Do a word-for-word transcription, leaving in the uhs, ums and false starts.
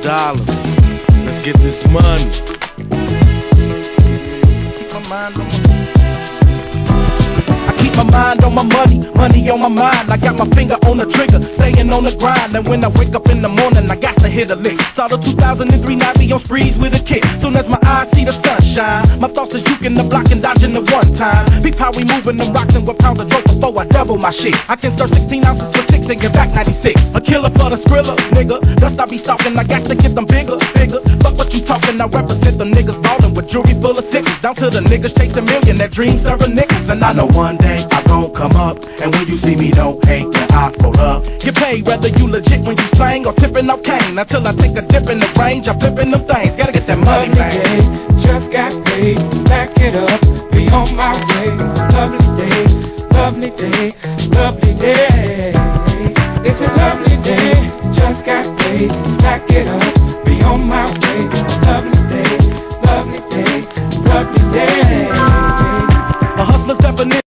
dollars. Let's get this money. Keep my mind on my I keep my mind on my money, money on my mind. I got my finger on the trigger, staying on the grind. And when I wake up in the morning, I got to hit a lick. Saw the two thousand three Navi on sprees with a kick. Soon as my eyes see the sunshine, my thoughts is juking the block and dodging the one time. Peep how we moving them rocks and with pounds of dope before I double my shit. I can serve sixteen ounces for six and get back ninety-six. A killer for the skrilla, nigga. Dust I be stalking, I got to get them bigger, bigger. Fuck what you talking, I represent them niggas ballin' with jewelry full of sickles. Down to the niggas chasing million, that dream serving nickels. And I know one day I gon' come up, and when you see me, don't hate that I pull up. Get paid whether you legit when you slang or tipping up cane. Until I take a dip in the range, I'm flipping them things. Gotta get that money, man. Just got paid, stack it up, be on my way. Lovely day, lovely day, lovely day. It's a lovely day. Just got paid, stack it up, be on my way. Lovely day, lovely day, lovely day. A hustler's definition.